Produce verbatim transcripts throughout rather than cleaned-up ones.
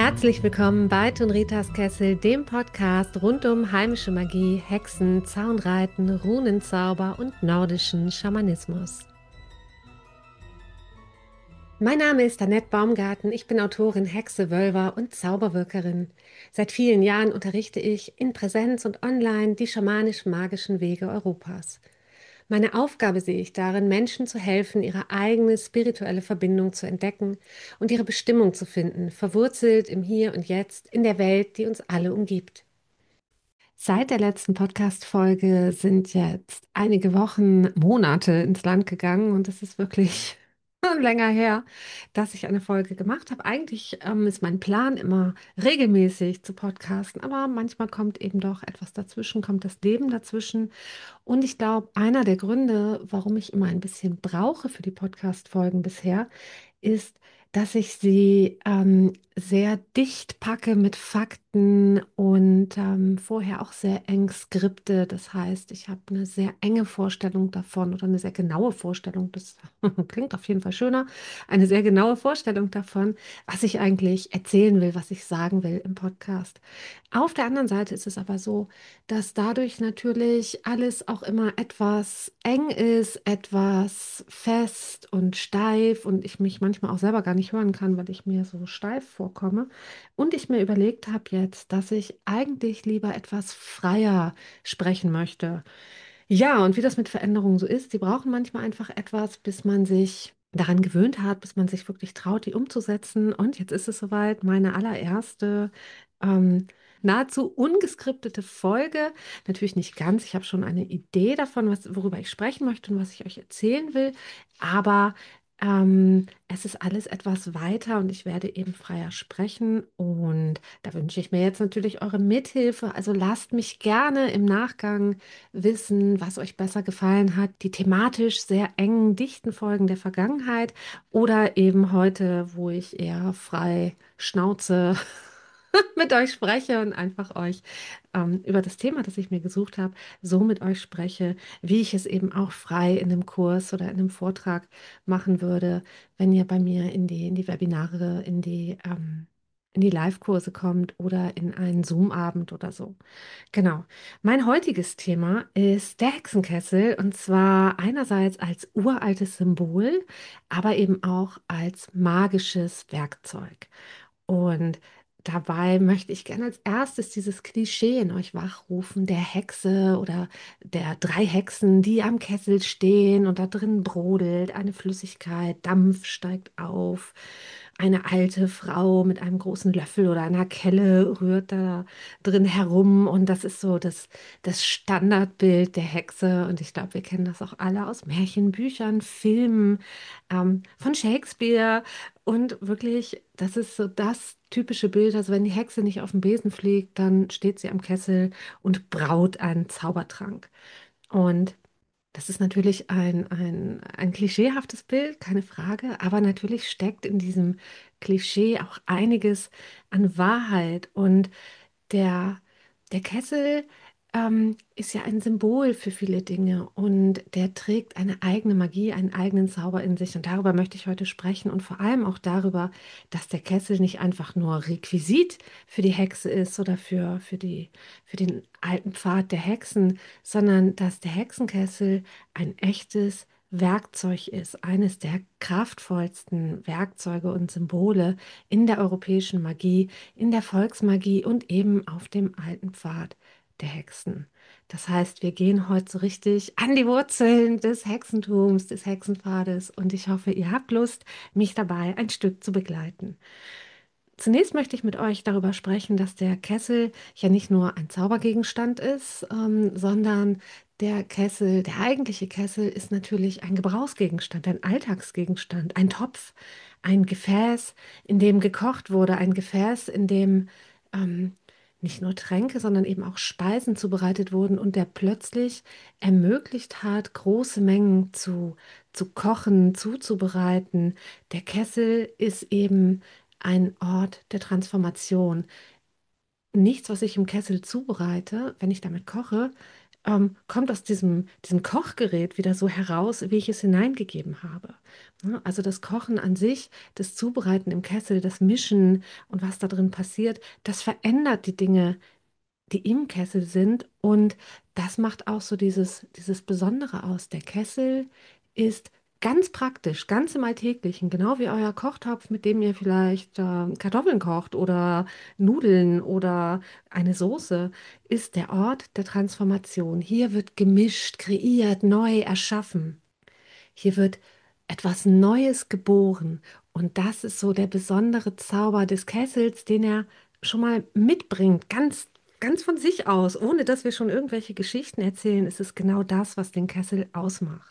Herzlich willkommen bei Tunritas Kessel, dem Podcast rund um heimische Magie, Hexen, Zaunreiten, Runenzauber und nordischen Schamanismus. Mein Name ist Annette Baumgarten, ich bin Autorin, Hexe, Wölver und Zauberwirkerin. Seit vielen Jahren unterrichte ich in Präsenz und online die schamanisch-magischen Wege Europas. Meine Aufgabe sehe ich darin, Menschen zu helfen, ihre eigene spirituelle Verbindung zu entdecken und ihre Bestimmung zu finden, verwurzelt im Hier und Jetzt in der Welt, die uns alle umgibt. Seit der letzten Podcast-Folge sind jetzt einige Wochen, Monate ins Land gegangen und es ist wirklich länger her, dass ich eine Folge gemacht habe. Eigentlich ähm, ist mein Plan immer regelmäßig zu podcasten, aber manchmal kommt eben doch etwas dazwischen, kommt das Leben dazwischen. Und ich glaube, einer der Gründe, warum ich immer ein bisschen brauche für die Podcast-Folgen bisher, ist, dass ich sie ähm, sehr dicht packe mit Fakten und ähm, vorher auch sehr eng skripte. Das heißt, ich habe eine sehr enge Vorstellung davon oder eine sehr genaue Vorstellung, das klingt auf jeden Fall schöner, eine sehr genaue Vorstellung davon, was ich eigentlich erzählen will, was ich sagen will im Podcast. Auf der anderen Seite ist es aber so, dass dadurch natürlich alles auch immer etwas eng ist, etwas fest und steif und ich mich manchmal auch selber gar nicht hören kann, weil ich mir so steif vorkomme. Und ich mir überlegt habe jetzt, dass ich eigentlich lieber etwas freier sprechen möchte. Ja, und wie das mit Veränderungen so ist, sie brauchen manchmal einfach etwas, bis man sich daran gewöhnt hat, bis man sich wirklich traut, die umzusetzen. Und jetzt ist es soweit, meine allererste ähm, nahezu ungeskriptete Folge. Natürlich nicht ganz. Ich habe schon eine Idee davon, was, worüber ich sprechen möchte und was ich euch erzählen will. Aber ähm, es ist alles etwas weiter und ich werde eben freier sprechen. Und da wünsche ich mir jetzt natürlich eure Mithilfe. Also lasst mich gerne im Nachgang wissen, was euch besser gefallen hat. Die thematisch sehr engen, dichten Folgen der Vergangenheit oder eben heute, wo ich eher frei Schnauze mit euch spreche und einfach euch ähm, über das Thema, das ich mir gesucht habe, so mit euch spreche, wie ich es eben auch frei in einem Kurs oder in einem Vortrag machen würde, wenn ihr bei mir in die, in die Webinare, in die, ähm, in die Live-Kurse kommt oder in einen Zoom-Abend oder so. Genau. Mein heutiges Thema ist der Hexenkessel und zwar einerseits als uraltes Symbol, aber eben auch als magisches Werkzeug. Und dabei möchte ich gerne als erstes dieses Klischee in euch wachrufen, der Hexe oder der drei Hexen, die am Kessel stehen und da drin brodelt eine Flüssigkeit, Dampf steigt auf. Eine alte Frau mit einem großen Löffel oder einer Kelle rührt da drin herum und das ist so das, das Standardbild der Hexe und ich glaube, wir kennen das auch alle aus Märchenbüchern, Filmen, ähm, von Shakespeare. Und wirklich, das ist so das typische Bild. Also wenn die Hexe nicht auf dem Besen fliegt, dann steht sie am Kessel und braut einen Zaubertrank. Und das ist natürlich ein, ein, ein klischeehaftes Bild, keine Frage, aber natürlich steckt in diesem Klischee auch einiges an Wahrheit. Und der, der Kessel ähm, ist ja ein Symbol für viele Dinge und der trägt eine eigene Magie, einen eigenen Zauber in sich. Und darüber möchte ich heute sprechen und vor allem auch darüber, dass der Kessel nicht einfach nur Requisit für die Hexe ist oder für, für die, für den alten Pfad der Hexen, sondern dass der Hexenkessel ein echtes Werkzeug ist, eines der kraftvollsten Werkzeuge und Symbole in der europäischen Magie, in der Volksmagie und eben auf dem alten Pfad der Hexen. Das heißt, wir gehen heute so richtig an die Wurzeln des Hexentums, des Hexenpfades und ich hoffe, ihr habt Lust, mich dabei ein Stück zu begleiten. Zunächst möchte ich mit euch darüber sprechen, dass der Kessel ja nicht nur ein Zaubergegenstand ist, ähm, sondern der Kessel, der eigentliche Kessel ist natürlich ein Gebrauchsgegenstand, ein Alltagsgegenstand, ein Topf, ein Gefäß, in dem gekocht wurde, ein Gefäß, in dem ähm, nicht nur Tränke, sondern eben auch Speisen zubereitet wurden und der plötzlich ermöglicht hat, große Mengen zu, zu kochen, zuzubereiten. Der Kessel ist eben ein Ort der Transformation. Nichts, was ich im Kessel zubereite, wenn ich damit koche, ähm, kommt aus diesem, diesem Kochgerät wieder so heraus, wie ich es hineingegeben habe. Ne? Also das Kochen an sich, das Zubereiten im Kessel, das Mischen und was da drin passiert, das verändert die Dinge, die im Kessel sind. Und das macht auch so dieses, dieses Besondere aus. Der Kessel ist ganz praktisch, ganz im Alltäglichen, genau wie euer Kochtopf, mit dem ihr vielleicht äh, Kartoffeln kocht oder Nudeln oder eine Soße, ist der Ort der Transformation. Hier wird gemischt, kreiert, neu erschaffen. Hier wird etwas Neues geboren. Und das ist so der besondere Zauber des Kessels, den er schon mal mitbringt, ganz, ganz von sich aus, ohne dass wir schon irgendwelche Geschichten erzählen. Ist es genau das, was den Kessel ausmacht.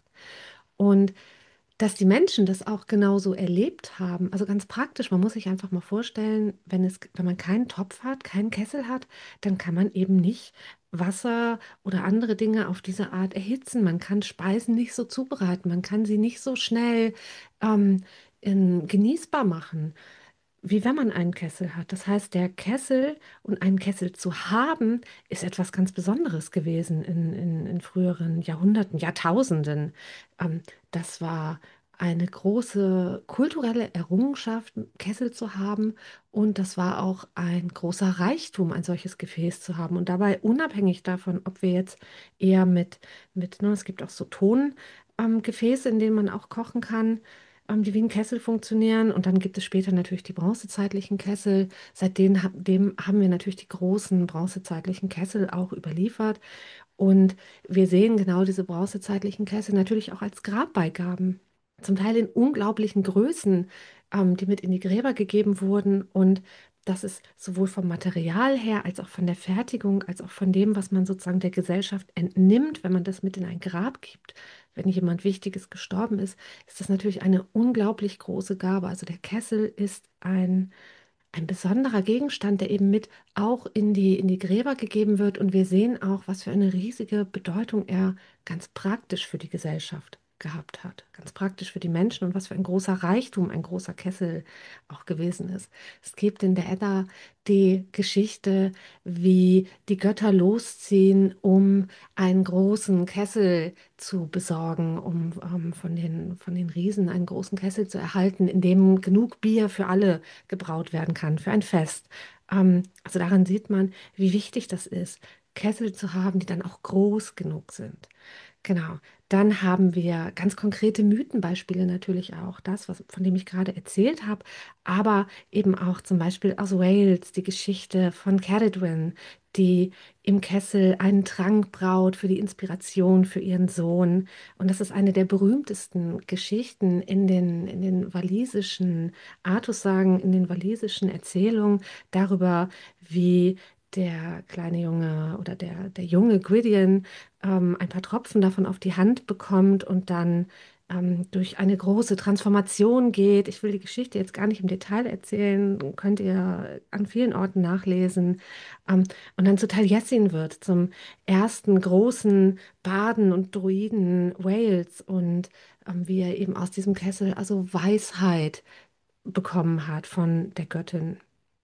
Und dass die Menschen das auch genauso erlebt haben, also ganz praktisch, man muss sich einfach mal vorstellen, wenn es, wenn man keinen Topf hat, keinen Kessel hat, dann kann man eben nicht Wasser oder andere Dinge auf diese Art erhitzen. Man kann Speisen nicht so zubereiten, man kann sie nicht so schnell ähm, in, genießbar machen, wie wenn man einen Kessel hat. Das heißt, der Kessel und einen Kessel zu haben, ist etwas ganz Besonderes gewesen in, in, in früheren Jahrhunderten, Jahrtausenden. Ähm, Das war eine große kulturelle Errungenschaft, Kessel zu haben. Und das war auch ein großer Reichtum, ein solches Gefäß zu haben. Und dabei unabhängig davon, ob wir jetzt eher mit, mit, ne, es gibt auch so Ton, ähm, Gefäße, in denen man auch kochen kann, ähm, die wie ein Kessel funktionieren. Und dann gibt es später natürlich die bronzezeitlichen Kessel. Seitdem ha- dem haben wir natürlich die großen bronzezeitlichen Kessel auch überliefert. Und wir sehen genau diese bronzezeitlichen Kessel natürlich auch als Grabbeigaben, zum Teil in unglaublichen Größen, ähm, die mit in die Gräber gegeben wurden. Und das ist sowohl vom Material her, als auch von der Fertigung, als auch von dem, was man sozusagen der Gesellschaft entnimmt, wenn man das mit in ein Grab gibt. Wenn jemand Wichtiges gestorben ist, ist das natürlich eine unglaublich große Gabe. Also der Kessel ist ein ein besonderer Gegenstand, der eben mit auch in die, in die Gräber gegeben wird. Und wir sehen auch, was für eine riesige Bedeutung er ganz praktisch für die Gesellschaft gehabt hat. Ganz praktisch für die Menschen und was für ein großer Reichtum ein großer Kessel auch gewesen ist. Es gibt in der Edda die Geschichte, wie die Götter losziehen, um einen großen Kessel zu besorgen, um ähm, von den, von den Riesen einen großen Kessel zu erhalten, in dem genug Bier für alle gebraut werden kann für ein Fest. Ähm, also daran sieht man, wie wichtig das ist, Kessel zu haben, die dann auch groß genug sind. Genau. Dann haben wir ganz konkrete Mythenbeispiele natürlich auch, das, was, von dem ich gerade erzählt habe, aber eben auch zum Beispiel aus Wales die Geschichte von Ceridwen, die im Kessel einen Trank braut für die Inspiration für ihren Sohn. Und das ist eine der berühmtesten Geschichten in den, in den walisischen Artussagen, in den walisischen Erzählungen darüber, wie der kleine Junge oder der, der junge Gwydion ähm, ein paar Tropfen davon auf die Hand bekommt und dann ähm, durch eine große Transformation geht. Ich will die Geschichte jetzt gar nicht im Detail erzählen, könnt ihr an vielen Orten nachlesen. Ähm, und dann zu Taliesin wird, zum ersten großen Baden und Druiden Wales und ähm, wie er eben aus diesem Kessel also Weisheit bekommen hat von der Göttin.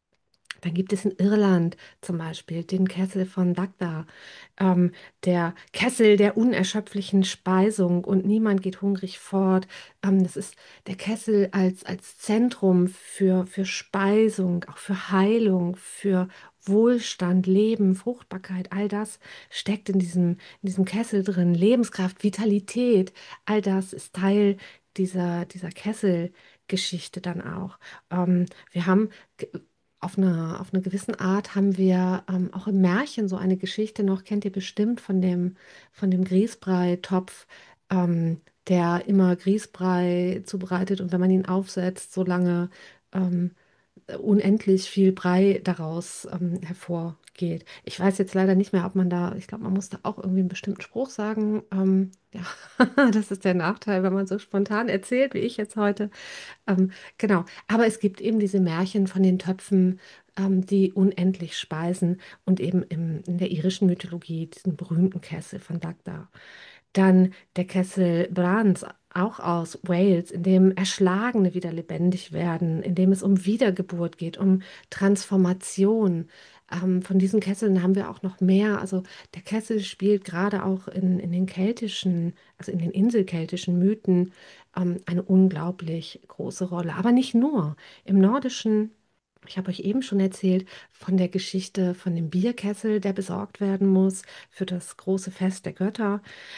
Dann gibt es in Irland zum Beispiel den Kessel von Dagda, ähm, der Kessel der unerschöpflichen Speisung und niemand geht hungrig fort. Ähm, das ist der Kessel als, als Zentrum für, für Speisung, auch für Heilung, für Wohlstand, Leben, Fruchtbarkeit, all das steckt in diesem, in diesem Kessel drin. Lebenskraft, Vitalität, all das ist Teil dieser, dieser Kesselgeschichte dann auch. Ähm, wir haben auf eine, auf eine gewisse Art haben wir ähm, auch im Märchen so eine Geschichte noch, kennt ihr bestimmt von dem, von dem Grießbrei-Topf, ähm, der immer Grießbrei zubereitet und wenn man ihn aufsetzt, so lange ähm, unendlich viel Brei daraus ähm, hervorgeht. Ich weiß jetzt leider nicht mehr, ob man da, ich glaube, man muss da auch irgendwie einen bestimmten Spruch sagen. Ähm, ja, das ist der Nachteil, wenn man so spontan erzählt, wie ich jetzt heute. Ähm, genau, aber es gibt eben diese Märchen von den Töpfen, ähm, die unendlich speisen und eben im, in der irischen Mythologie diesen berühmten Kessel von Dagda. Dann der Kessel Brans. auch aus Wales, in dem Erschlagene wieder lebendig werden, in dem es um Wiedergeburt geht, um Transformation. Ähm, von diesen Kesseln haben wir auch noch mehr. Also der Kessel spielt gerade auch in, in den keltischen, also in den inselkeltischen Mythen ähm, eine unglaublich große Rolle. Aber nicht nur. Im Nordischen, ich habe euch eben schon erzählt von der Geschichte von dem Bierkessel, der besorgt werden muss für das große Fest der Götter.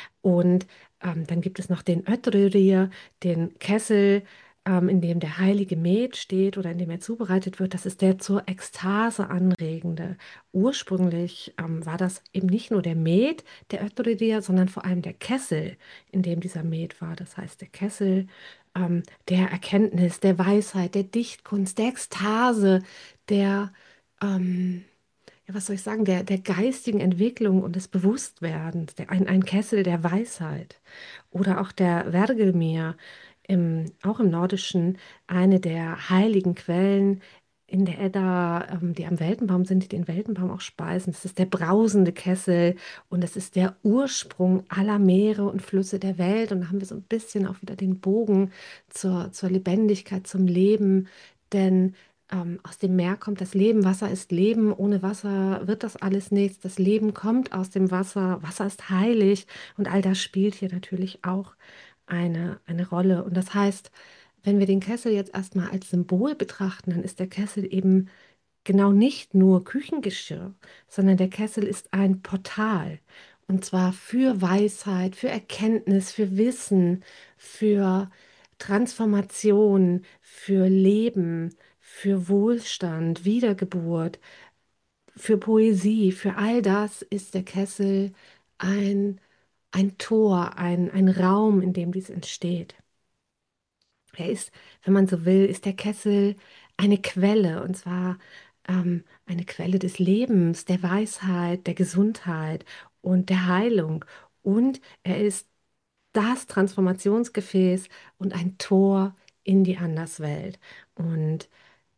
Und ähm, dann gibt es noch den Ötrürir, den Kessel, ähm, in dem der heilige Met steht oder in dem er zubereitet wird. Das ist der zur Ekstase anregende. Ursprünglich ähm, war das eben nicht nur der Met, der Ötrürir, sondern vor allem der Kessel, in dem dieser Met war. Das heißt, der Kessel ähm, der Erkenntnis, der Weisheit, der Dichtkunst, der Ekstase, der... Ähm, ja, was soll ich sagen, der, der geistigen Entwicklung und des Bewusstwerdens, der, ein, ein Kessel der Weisheit. Oder auch der Vergelmir, im, auch im Nordischen, eine der heiligen Quellen in der Edda, ähm, die am Weltenbaum sind, die den Weltenbaum auch speisen. Das ist der brausende Kessel und es ist der Ursprung aller Meere und Flüsse der Welt. Und da haben wir so ein bisschen auch wieder den Bogen zur, zur Lebendigkeit, zum Leben. Denn ähm, aus dem Meer kommt das Leben, Wasser ist Leben, ohne Wasser wird das alles nichts. Das Leben kommt aus dem Wasser, Wasser ist heilig und all das spielt hier natürlich auch eine, eine Rolle. Und das heißt, wenn wir den Kessel jetzt erstmal als Symbol betrachten, dann ist der Kessel eben genau nicht nur Küchengeschirr, sondern der Kessel ist ein Portal. Und zwar für Weisheit, für Erkenntnis, für Wissen, für Transformation, für Leben, für Wohlstand, Wiedergeburt, für Poesie, für all das ist der Kessel ein, ein Tor, ein, ein Raum, in dem dies entsteht. Er ist, wenn man so will, ist der Kessel eine Quelle, und zwar ähm, eine Quelle des Lebens, der Weisheit, der Gesundheit und der Heilung. Und er ist das Transformationsgefäß und ein Tor in die Anderswelt. Und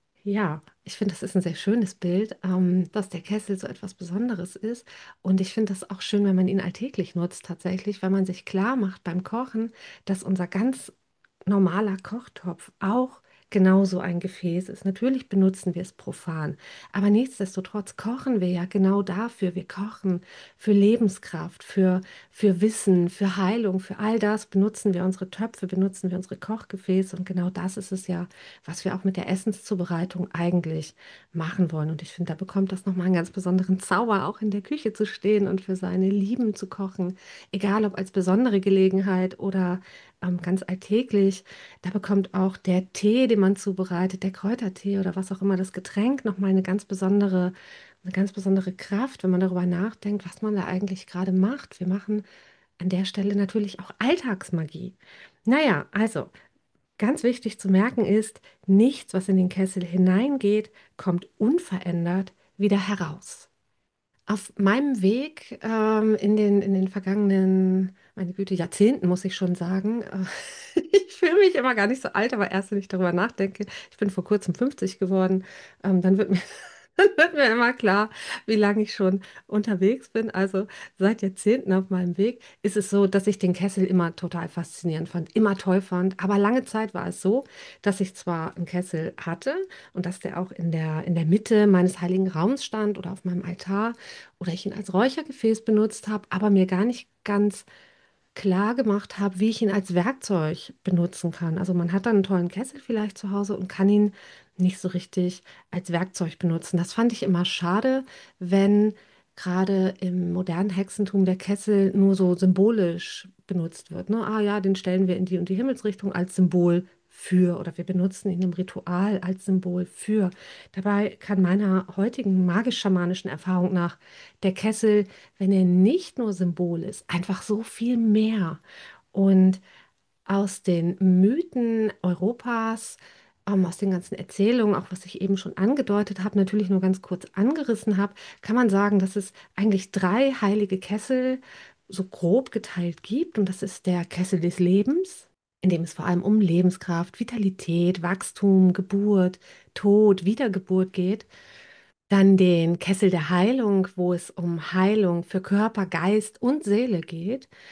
ja, ich finde, das ist ein sehr schönes Bild, ähm, dass der Kessel so etwas Besonderes ist. Und ich finde das auch schön, wenn man ihn alltäglich nutzt, tatsächlich, wenn man sich klar macht beim Kochen, dass unser ganz normaler Kochtopf auch genauso ein Gefäß ist. Natürlich benutzen wir es profan, aber nichtsdestotrotz kochen wir ja genau dafür. Wir kochen für Lebenskraft, für, für Wissen, für Heilung, für all das benutzen wir unsere Töpfe, benutzen wir unsere Kochgefäße. Und genau das ist es ja, was wir auch mit der Essenszubereitung eigentlich machen wollen. Und ich finde, da bekommt das nochmal einen ganz besonderen Zauber, auch in der Küche zu stehen und für seine Lieben zu kochen, egal ob als besondere Gelegenheit oder ähm, ganz alltäglich. Da bekommt auch der Tee, den man zubereitet, der Kräutertee oder was auch immer, das Getränk nochmal eine ganz besondere, eine ganz besondere Kraft, wenn man darüber nachdenkt, was man da eigentlich gerade macht. Wir machen an der Stelle natürlich auch Alltagsmagie. Naja, also ganz wichtig zu merken ist, nichts, was in den Kessel hineingeht, kommt unverändert wieder heraus. Auf meinem Weg ähm, in den, in den vergangenen, meine Güte, Jahrzehnten, muss ich schon sagen, äh, ich fühle mich immer gar nicht so alt, aber erst wenn ich darüber nachdenke, ich bin vor kurzem fünfzig geworden, ähm, dann wird mir, dann wird mir immer klar, wie lange ich schon unterwegs bin. Also seit Jahrzehnten auf meinem Weg ist es so, dass ich den Kessel immer total faszinierend fand, immer toll fand. Aber lange Zeit war es so, dass ich zwar einen Kessel hatte und dass der auch in der, in der Mitte meines heiligen Raums stand oder auf meinem Altar oder ich ihn als Räuchergefäß benutzt habe, aber mir gar nicht ganz klar gemacht habe, wie ich ihn als Werkzeug benutzen kann. Also man hat dann einen tollen Kessel vielleicht zu Hause und kann ihn nicht so richtig als Werkzeug benutzen. Das fand ich immer schade, wenn gerade im modernen Hexentum der Kessel nur so symbolisch benutzt wird. Ne? Ah ja, den stellen wir in die und die Himmelsrichtung als Symbol für oder wir benutzen ihn im Ritual als Symbol für. Dabei kann meiner heutigen magisch-schamanischen Erfahrung nach der Kessel, wenn er nicht nur Symbol ist, einfach so viel mehr. Und aus den Mythen Europas, ähm, aus den ganzen Erzählungen, auch was ich eben schon angedeutet habe, natürlich nur ganz kurz angerissen habe, kann man sagen, dass es eigentlich drei heilige Kessel so grob geteilt gibt. Und das ist der Kessel des Lebens, in dem es vor allem um Lebenskraft, Vitalität, Wachstum, Geburt, Tod, Wiedergeburt geht. Dann den Kessel der Heilung, wo es um Heilung für Körper, Geist und Seele geht.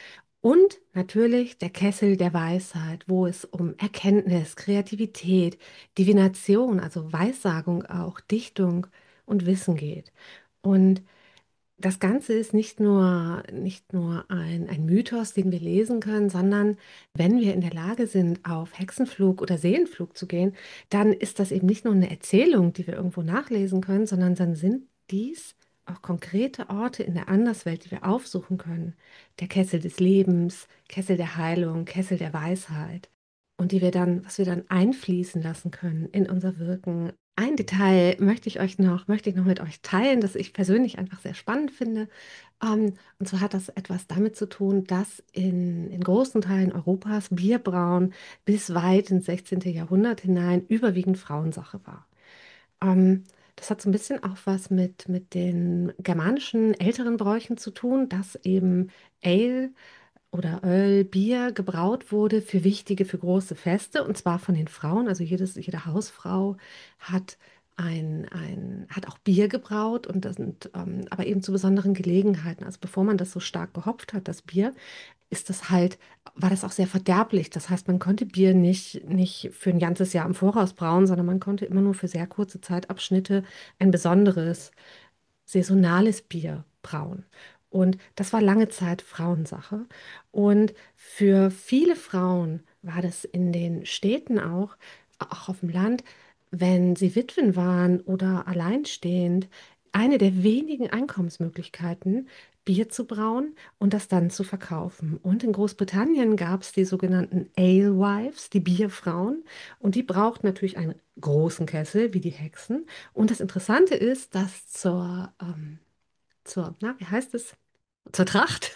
Und natürlich der Kessel der Weisheit, wo es um Erkenntnis, Kreativität, Divination, also Weissagung auch, Dichtung und Wissen geht. Und das Ganze ist nicht nur, nicht nur ein, ein Mythos, den wir lesen können, sondern wenn wir in der Lage sind, auf Hexenflug oder Seelenflug zu gehen, dann ist das eben nicht nur eine Erzählung, die wir irgendwo nachlesen können, sondern dann sind dies auch konkrete Orte in der Anderswelt, die wir aufsuchen können. Der Kessel des Lebens, Kessel der Heilung, Kessel der Weisheit. Und die wir dann, was wir dann einfließen lassen können in unser Wirken. Ein Detail möchte ich euch noch, möchte ich noch mit euch teilen, das ich persönlich einfach sehr spannend finde. Ähm, und zwar hat das etwas damit zu tun, dass in, in großen Teilen Europas Bierbrauen bis weit ins sechzehnte. Jahrhundert hinein überwiegend Frauensache war. Ähm, Das hat so ein bisschen auch was mit, mit den germanischen älteren Bräuchen zu tun, dass eben Ale oder Öl, Bier gebraut wurde für wichtige, für große Feste, und zwar von den Frauen. Also jedes, jede Hausfrau hat ein, ein, hat auch Bier gebraut, und das sind ähm, aber eben zu besonderen Gelegenheiten. Also bevor man das so stark gehopft hat, das Bier, ist das halt, war das auch sehr verderblich. Das heißt, man konnte Bier nicht, nicht für ein ganzes Jahr im Voraus brauen, sondern man konnte immer nur für sehr kurze Zeitabschnitte ein besonderes saisonales Bier brauen. Und das war lange Zeit Frauensache. Und für viele Frauen war das in den Städten auch, auch auf dem Land, wenn sie Witwen waren oder alleinstehend, eine der wenigen Einkommensmöglichkeiten, Bier zu brauen und das dann zu verkaufen. Und in Großbritannien gab es die sogenannten Alewives, die Bierfrauen. Und die brauchten natürlich einen großen Kessel, wie die Hexen. Und das Interessante ist, dass zur, ähm, zur, na, wie heißt es? Zur Tracht,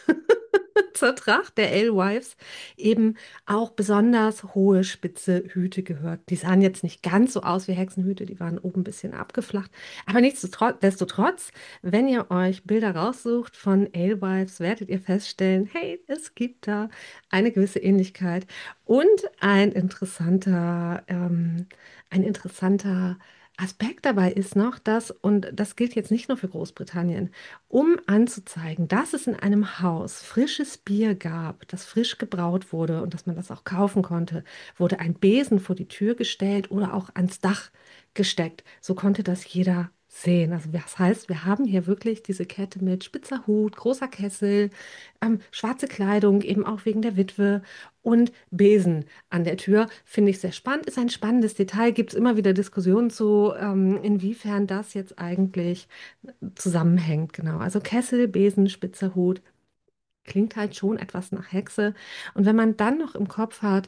zur Tracht der Alewives eben auch besonders hohe, spitze Hüte gehört. Die sahen jetzt nicht ganz so aus wie Hexenhüte, die waren oben ein bisschen abgeflacht. Aber nichtsdestotrotz, wenn ihr euch Bilder raussucht von Alewives, werdet ihr feststellen, hey, es gibt da eine gewisse Ähnlichkeit. Und ein interessanter, ähm, ein interessanter Aspekt dabei ist noch, dass, und das gilt jetzt nicht nur für Großbritannien, um anzuzeigen, dass es in einem Haus frisches Bier gab, das frisch gebraut wurde und dass man das auch kaufen konnte, wurde ein Besen vor die Tür gestellt oder auch ans Dach gesteckt. So konnte das jeder sehen. Also das heißt, wir haben hier wirklich diese Kette mit spitzer Hut, großer Kessel, ähm, schwarze Kleidung, eben auch wegen der Witwe, und Besen an der Tür. Finde ich sehr spannend. Ist ein spannendes Detail. Gibt es immer wieder Diskussionen zu, ähm, inwiefern das jetzt eigentlich zusammenhängt, genau. Also Kessel, Besen, spitzer Hut, klingt halt schon etwas nach Hexe. Und wenn man dann noch im Kopf hat,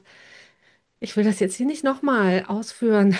ich will das jetzt hier nicht nochmal ausführen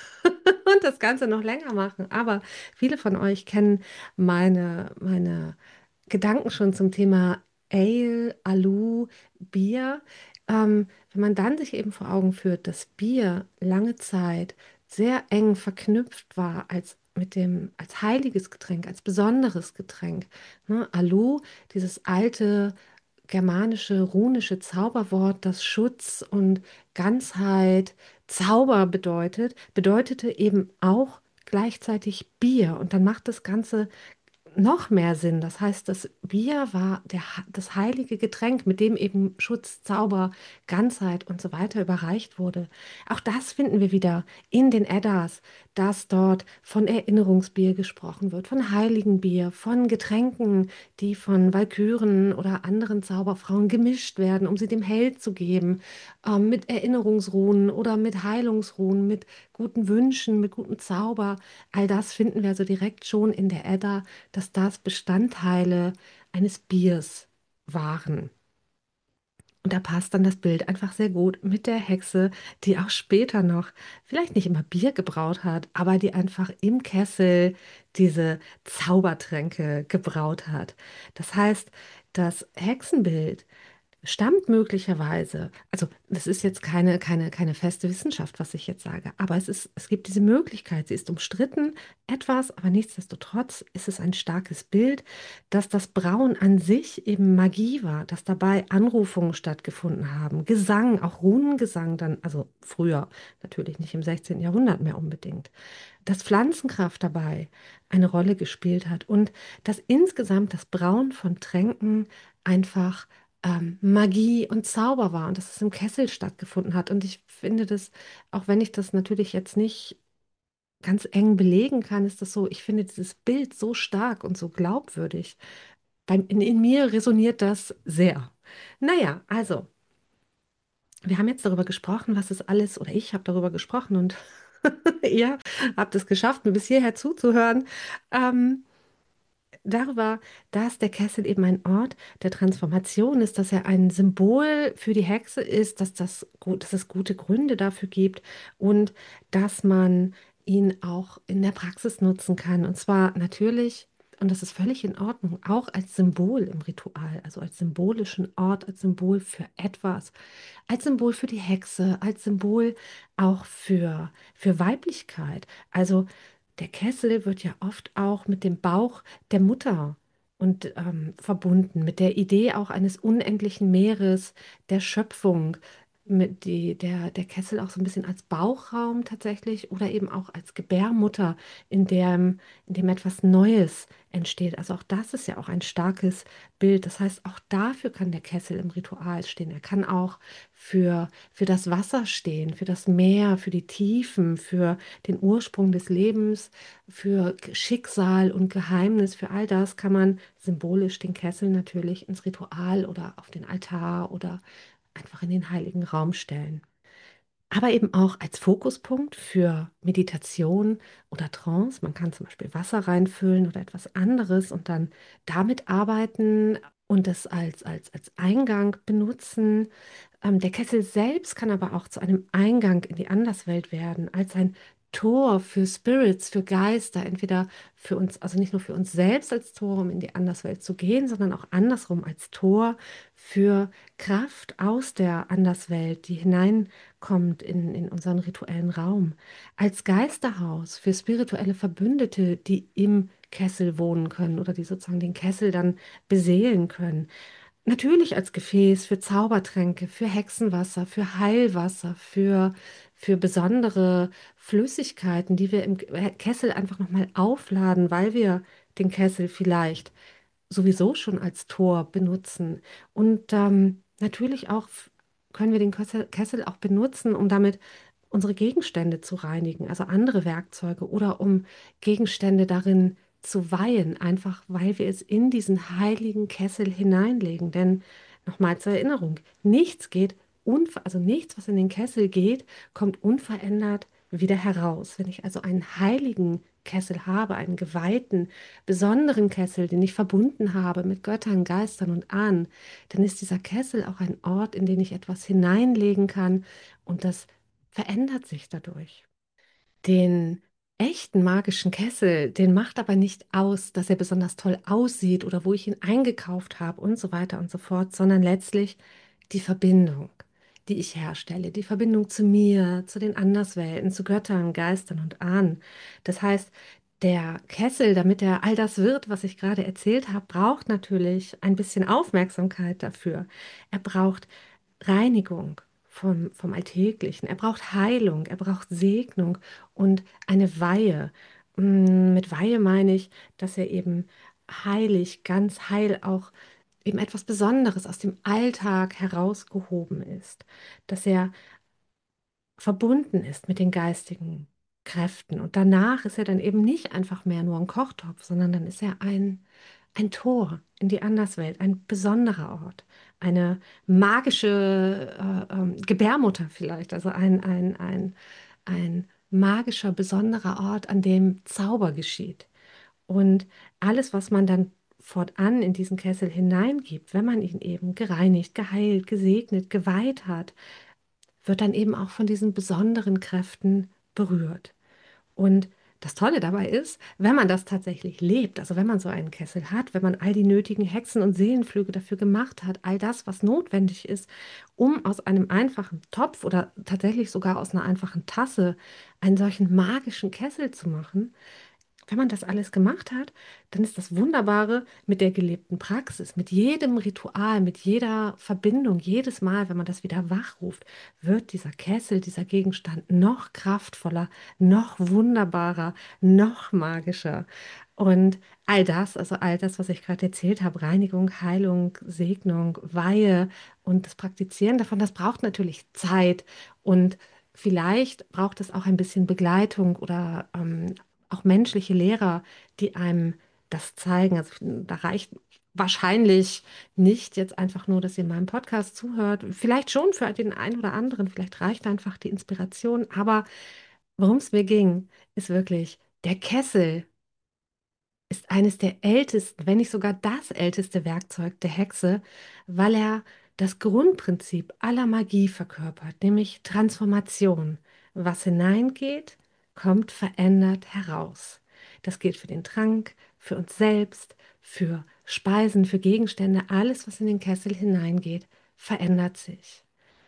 und das Ganze noch länger machen, aber viele von euch kennen meine, meine Gedanken schon zum Thema Ale, Alu, Bier. Ähm, wenn man dann sich eben vor Augen führt, dass Bier lange Zeit sehr eng verknüpft war als mit dem, als heiliges Getränk, als besonderes Getränk. Ne? Alu, dieses alte germanische, runische Zauberwort, das Schutz und Ganzheit, Zauber bedeutet, bedeutete eben auch gleichzeitig Bier. Und dann macht das Ganze noch mehr Sinn. Das heißt, das Bier war der, das heilige Getränk, mit dem eben Schutz, Zauber, Ganzheit und so weiter überreicht wurde. Auch das finden wir wieder in den Eddas, dass dort von Erinnerungsbier gesprochen wird, von heiligen Bier, von Getränken, die von Walküren oder anderen Zauberfrauen gemischt werden, um sie dem Held zu geben, ähm, mit Erinnerungsrunen oder mit Heilungsrunen, mit guten Wünschen, mit gutem Zauber. All das finden wir also direkt schon in der Edda, dass das Bestandteile eines Biers waren. Und da passt dann das Bild einfach sehr gut mit der Hexe, die auch später noch vielleicht nicht immer Bier gebraut hat, aber die einfach im Kessel diese Zaubertränke gebraut hat. Das heißt, das Hexenbild stammt möglicherweise, also das ist jetzt keine, keine, keine feste Wissenschaft, was ich jetzt sage, aber es ist, es gibt diese Möglichkeit, sie ist umstritten, etwas, aber nichtsdestotrotz ist es ein starkes Bild, dass das Brauen an sich eben Magie war, dass dabei Anrufungen stattgefunden haben, Gesang, auch Runengesang dann, also früher, natürlich nicht im sechzehnten. Jahrhundert mehr unbedingt, dass Pflanzenkraft dabei eine Rolle gespielt hat und dass insgesamt das Brauen von Tränken einfach ähm, Magie und Zauber war und dass es im Kessel stattgefunden hat. Und ich finde das, auch wenn ich das natürlich jetzt nicht ganz eng belegen kann, ist das so, ich finde dieses Bild so stark und so glaubwürdig. Beim, in, in mir resoniert das sehr. Naja, also, wir haben jetzt darüber gesprochen, was es alles, oder ich habe darüber gesprochen und ihr habt es geschafft, mir bis hierher zuzuhören. Ähm, darüber, dass der Kessel eben ein Ort der Transformation ist, dass er ein Symbol für die Hexe ist, dass das gut, dass es gute Gründe dafür gibt und dass man ihn auch in der Praxis nutzen kann. Und zwar natürlich, und das ist völlig in Ordnung, auch als Symbol im Ritual, also als symbolischen Ort, als Symbol für etwas, als Symbol für die Hexe, als Symbol auch für, für Weiblichkeit. Also der Kessel wird ja oft auch mit dem Bauch der Mutter und ähm, verbunden, mit der Idee auch eines unendlichen Meeres, der Schöpfung, mit die, der, der Kessel auch so ein bisschen als Bauchraum tatsächlich oder eben auch als Gebärmutter, in dem, in dem etwas Neues entsteht. Also auch das ist ja auch ein starkes Bild. Das heißt, auch dafür kann der Kessel im Ritual stehen. Er kann auch für, für das Wasser stehen, für das Meer, für die Tiefen, für den Ursprung des Lebens, für Schicksal und Geheimnis. Für all das kann man symbolisch den Kessel natürlich ins Ritual oder auf den Altar oder einfach in den heiligen Raum stellen. Aber eben auch als Fokuspunkt für Meditation oder Trance. Man kann zum Beispiel Wasser reinfüllen oder etwas anderes und dann damit arbeiten und das als, als, als Eingang benutzen. Ähm, der Kessel selbst kann aber auch zu einem Eingang in die Anderswelt werden, als ein Tor für Spirits, für Geister, entweder für uns, also nicht nur für uns selbst als Tor, um in die Anderswelt zu gehen, sondern auch andersrum als Tor für Kraft aus der Anderswelt, die hineinkommt in, in unseren rituellen Raum, als Geisterhaus für spirituelle Verbündete, die im Kessel wohnen können oder die sozusagen den Kessel dann beseelen können. Natürlich als Gefäß für Zaubertränke, für Hexenwasser, für Heilwasser, für, für besondere Flüssigkeiten, die wir im Kessel einfach nochmal aufladen, weil wir den Kessel vielleicht sowieso schon als Tor benutzen. Und ähm, natürlich auch f- können wir den Kessel, Kessel auch benutzen, um damit unsere Gegenstände zu reinigen, also andere Werkzeuge oder um Gegenstände darin zu weihen, einfach weil wir es in diesen heiligen Kessel hineinlegen. Denn nochmal zur Erinnerung, nichts geht, unver also nichts, was in den Kessel geht, kommt unverändert wieder heraus. Wenn ich also einen heiligen Kessel habe, einen geweihten, besonderen Kessel, den ich verbunden habe mit Göttern, Geistern und Ahnen, dann ist dieser Kessel auch ein Ort, in den ich etwas hineinlegen kann und das verändert sich dadurch. Den echten magischen Kessel, den macht aber nicht aus, dass er besonders toll aussieht oder wo ich ihn eingekauft habe und so weiter und so fort, sondern letztlich die Verbindung, die ich herstelle, die Verbindung zu mir, zu den Anderswelten, zu Göttern, Geistern und Ahnen. Das heißt, der Kessel, damit er all das wird, was ich gerade erzählt habe, braucht natürlich ein bisschen Aufmerksamkeit dafür. Er braucht Reinigung vom, vom Alltäglichen. Er braucht Heilung, er braucht Segnung und eine Weihe. Mm, Mit Weihe meine ich, dass er eben heilig, ganz heil auch eben etwas Besonderes aus dem Alltag herausgehoben ist, dass er verbunden ist mit den geistigen Kräften. Und danach ist er dann eben nicht einfach mehr nur ein Kochtopf, sondern dann ist er ein, ein Tor in die Anderswelt, ein besonderer Ort, eine magische äh, ähm, Gebärmutter vielleicht, also ein, ein, ein, ein magischer, besonderer Ort, an dem Zauber geschieht. Und alles, was man dann fortan in diesen Kessel hineingibt, wenn man ihn eben gereinigt, geheilt, gesegnet, geweiht hat, wird dann eben auch von diesen besonderen Kräften berührt. Und das Tolle dabei ist, wenn man das tatsächlich lebt, also wenn man so einen Kessel hat, wenn man all die nötigen Hexen- und Seelenflüge dafür gemacht hat, all das, was notwendig ist, um aus einem einfachen Topf oder tatsächlich sogar aus einer einfachen Tasse einen solchen magischen Kessel zu machen, wenn man das alles gemacht hat, dann ist das Wunderbare mit der gelebten Praxis, mit jedem Ritual, mit jeder Verbindung, jedes Mal, wenn man das wieder wachruft, wird dieser Kessel, dieser Gegenstand noch kraftvoller, noch wunderbarer, noch magischer. Und all das, also all das, was ich gerade erzählt habe, Reinigung, Heilung, Segnung, Weihe und das Praktizieren davon, das braucht natürlich Zeit und vielleicht braucht es auch ein bisschen Begleitung oder ähm, auch menschliche Lehrer, die einem das zeigen. Also da reicht wahrscheinlich nicht jetzt einfach nur, dass ihr meinem Podcast zuhört. Vielleicht schon für den einen oder anderen, vielleicht reicht einfach die Inspiration. Aber worum es mir ging, ist wirklich der Kessel ist eines der ältesten, wenn nicht sogar das älteste Werkzeug der Hexe, weil er das Grundprinzip aller Magie verkörpert, nämlich Transformation. Was hineingeht, kommt verändert heraus. Das gilt für den Trank, für uns selbst, für Speisen, für Gegenstände. Alles, was in den Kessel hineingeht, verändert sich.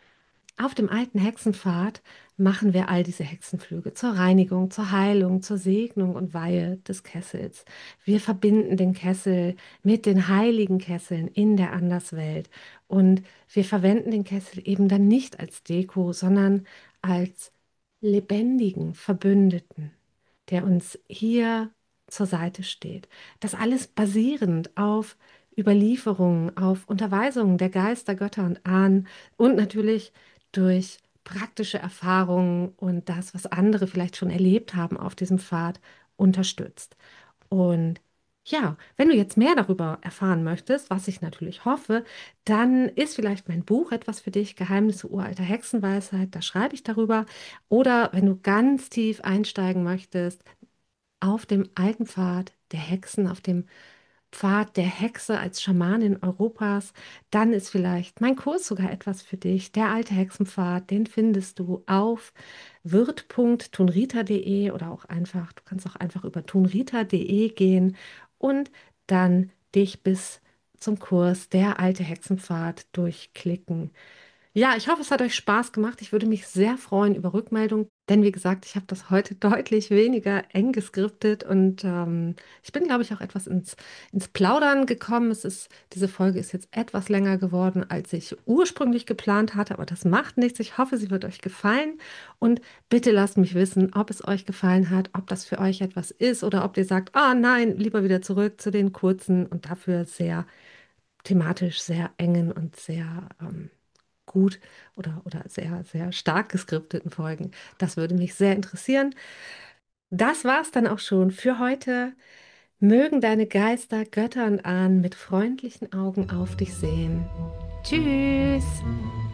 Auf dem alten Hexenpfad machen wir all diese Hexenflüge zur Reinigung, zur Heilung, zur Segnung und Weihe des Kessels. Wir verbinden den Kessel mit den heiligen Kesseln in der Anderswelt und wir verwenden den Kessel eben dann nicht als Deko, sondern als lebendigen Verbündeten, der uns hier zur Seite steht. Das alles basierend auf Überlieferungen, auf Unterweisungen der Geister, Götter und Ahnen und natürlich durch praktische Erfahrungen und das, was andere vielleicht schon erlebt haben auf diesem Pfad, unterstützt. Und ja, wenn du jetzt mehr darüber erfahren möchtest, was ich natürlich hoffe, dann ist vielleicht mein Buch etwas für dich, Geheimnisse uralter Hexenweisheit, da schreibe ich darüber. Oder wenn du ganz tief einsteigen möchtest, auf dem alten Pfad der Hexen, auf dem Pfad der Hexe als Schamanin Europas, dann ist vielleicht mein Kurs sogar etwas für dich. Der alte Hexenpfad, den findest du auf wirt punkt tunrita punkt de oder auch einfach, du kannst auch einfach über tunrita punkt de gehen und dann dich bis zum Kurs Der alte Hexenpfad durchklicken. Ja, ich hoffe, es hat euch Spaß gemacht. Ich würde mich sehr freuen über Rückmeldung, denn wie gesagt, ich habe das heute deutlich weniger eng geskriptet und ähm, ich bin, glaube ich, auch etwas ins, ins Plaudern gekommen. Es ist, diese Folge ist jetzt etwas länger geworden, als ich ursprünglich geplant hatte, aber das macht nichts. Ich hoffe, sie wird euch gefallen und bitte lasst mich wissen, ob es euch gefallen hat, ob das für euch etwas ist oder ob ihr sagt, ah nein, lieber wieder zurück zu den kurzen und dafür sehr thematisch sehr engen und sehr ähm, gut oder, oder sehr, sehr stark geskripteten Folgen. Das würde mich sehr interessieren. Das war's dann auch schon für heute. Mögen deine Geister, Götter und Ahnen mit freundlichen Augen auf dich sehen. Tschüss!